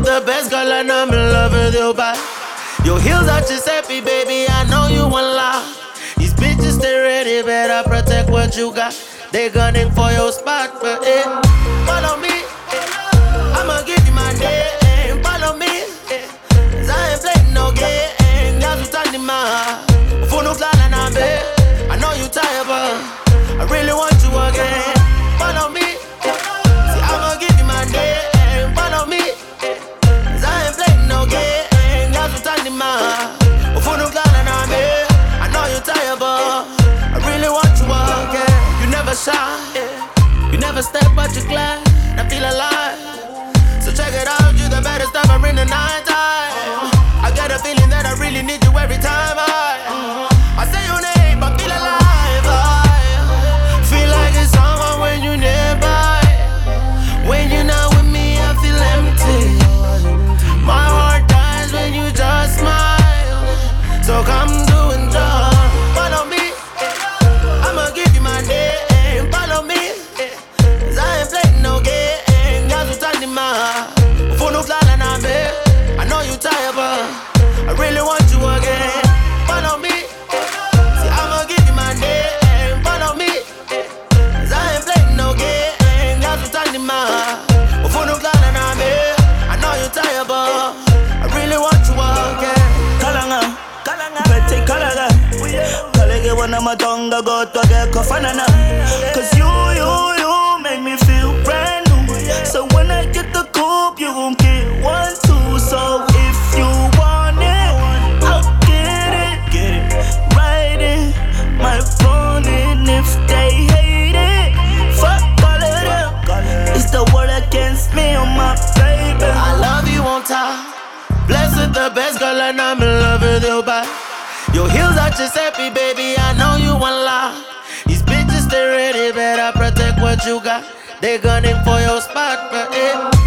the best girl and I'm in love with you, bye. Your heels are just happy, baby, I know you won't lie. These bitches, they ready, better protect what you got. They gunning for your spot, but follow me, I'ma give you my name. Follow me, 'cause I ain't playing no game. Y'all just talking my phone, no fly and I'm bad. I know you tired, but I really want you again. Follow me, see, I'ma give you my name. Follow me, 'cause I ain't playing no game. Y'all just talking my phone, no fly and I'm bad. I know you tired, but I really want you again. You never shy, you never step but you glad. I feel alive, so check it out. You the baddest ever in the night time. I got a feeling that I really need you every time I say your name. I feel alive. I feel like it's someone when you're nearby. When you're not with me, I feel empty. My heart dies when you just smile. So come do enjoy. Follow me, I'ma give you my name. Follow me, 'cause I ain't playing no game. Y'all just talking my phone, no fly and I'm bad. I know you tired, but I really want you again. Follow me, see, I'ma give you my name. Follow me, 'cause I ain't playing no game. Y'all just talking my phone, no fly and I'm bad. I know you tired, but I really want you again. Kalanga, Betty Kalaga. Kalege wana matonga go to get kofanana. 'Cause you make me feel brand new. So when I get the coupe, you gon' get one too. So if you want it, I'll get it, write it, my phone in if they hate it. Fuck all of them, it's the word against me on my baby. I love you on top, blessed with the best girl and I'm in love with you, bye. Your heels are just happy, baby, I know you won't lie. These bitches, they ready, better protect what you got. They gunning for your spot, but